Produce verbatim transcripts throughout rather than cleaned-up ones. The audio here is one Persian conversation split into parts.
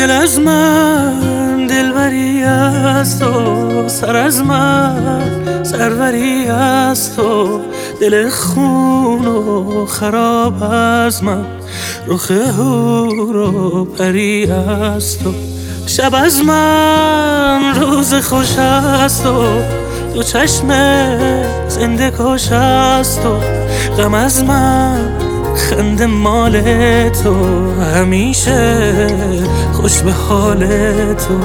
دل از من دلبری است و سر از من سروری است و دل خون و خراب از من رخ حور و پری است و شب از من روز خوش است و دو چشم زنده کش است و غم از من خنده مال تو همیشه خوش به حال تو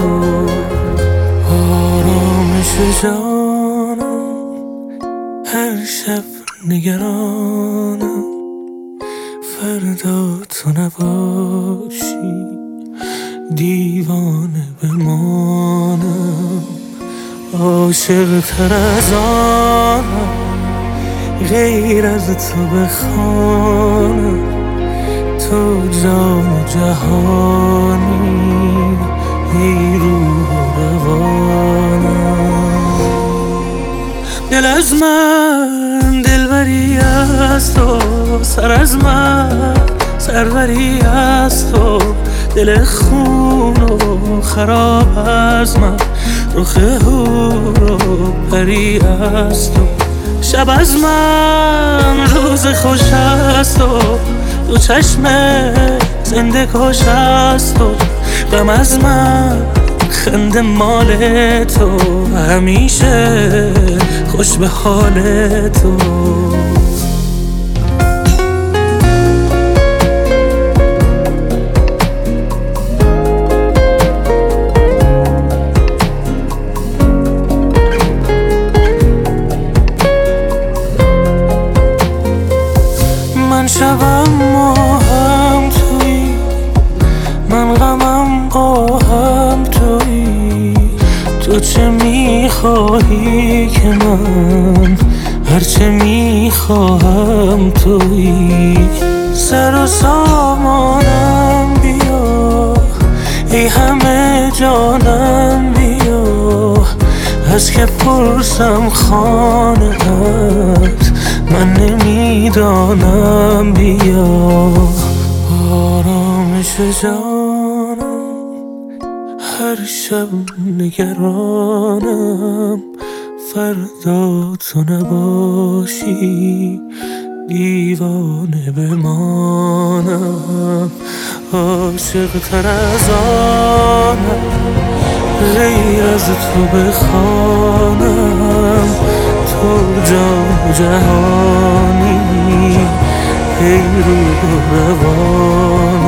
آرامش جانم هر شب نگرانم فردا تو نباشی دیوانه بمانم عاشق تر از آنم غیر از تو بخوانم تو جان جهانی ای روح و روانم دل از من دلبری است و سر از من سروری است و دل خون و خراب از من رخ حور و پری است و شب از من روز خوش است و دو چشم زنده کش است و غم از من خنده مال تو همیشه خوش به حال تو من شبم ماهم توی من غمم قاهم توی تو چه میخواهی که من هرچه میخواهم توی سر و سامانم بیا ای همه جانم بیا از که پرسم خانه‌ات من نمیدانم بیا آرامش جانم هر شب نگرانم فردا تو نباشی دیوانه بمانم عاشق تر از آنم غیر از تو بخوانم تو جان جهانی ای روح و روان